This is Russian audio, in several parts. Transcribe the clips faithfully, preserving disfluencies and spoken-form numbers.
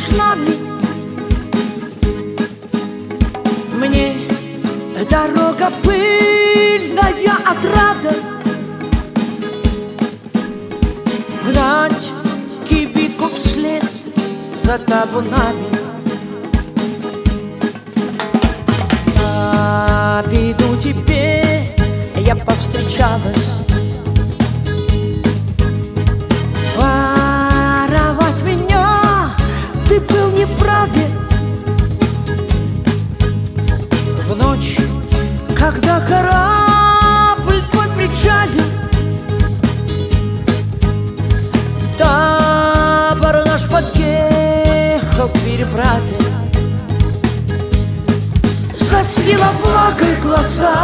будешь нами. Мне дорога пыльная отрада, гнать кибитку вслед за табунами. На беду тебе я повстречалась. Воровать меня ты был неправе. В ночь, когда корабль твой причалил, табор наш подъехал к переправе. Застила влагой глаза,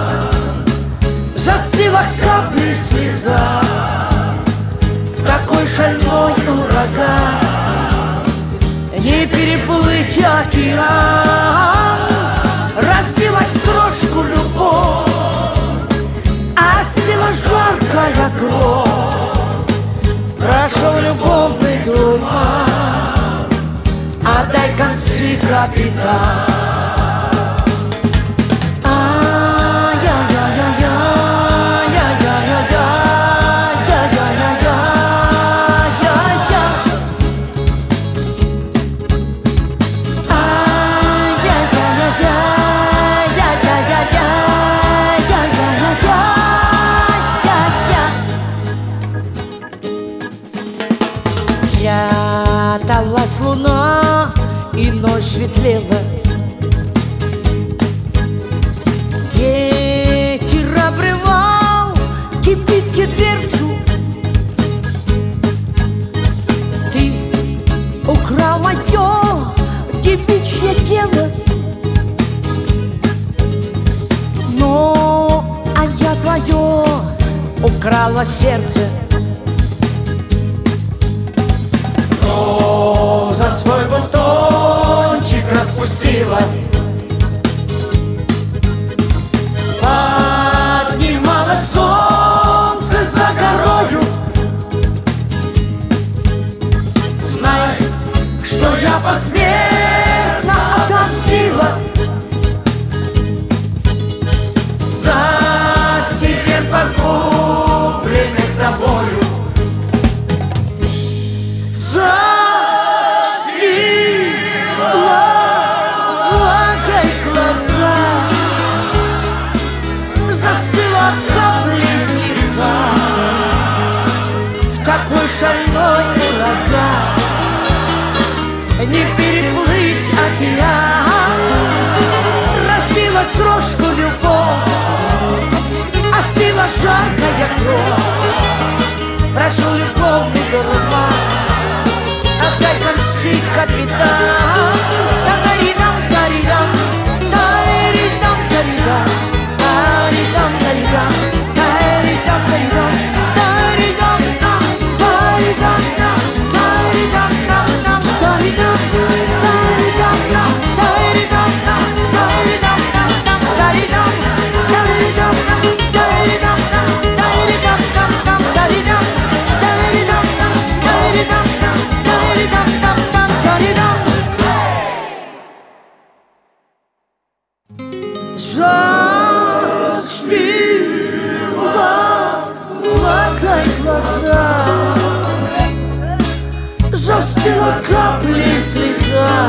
застыла каплей слеза. В такой шальной ураган не переплыть океан. Разбилась крошку любовь, остыла жаркая кровь. Прошел любовный дурман, отдай концы, капитан. Пряталась луна, и ночь светлела. Ветер обрывал кибитке дверцу. Ты украл мое девичье тело, но а я твое украла сердце. За свой бутончик распустила, поднимало солнце за горою. Знай, что я посмертно отомстила за семей погубленных тобою. Застыла каплей слеза. В такой шальной ураган не переплыть океан. Разбилась крошку любовь, остыла жаркая кровь. Прошел любовный дурман, отдай концы, капитан. Таридам, таридам, таридам, таридам. Глаза, застыла каплей слеза.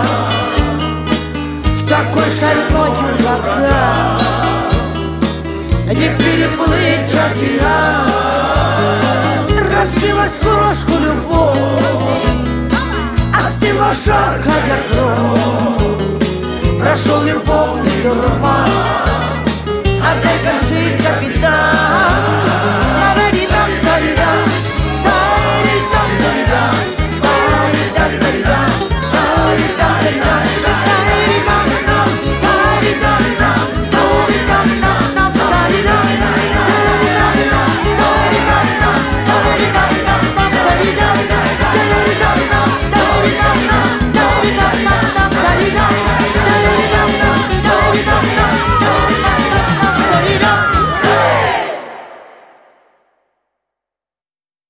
В такой шальной ураган не переплыть океан. Разбилась крошку любовь, остыла жаркая кровь. Прошел любовный дурман,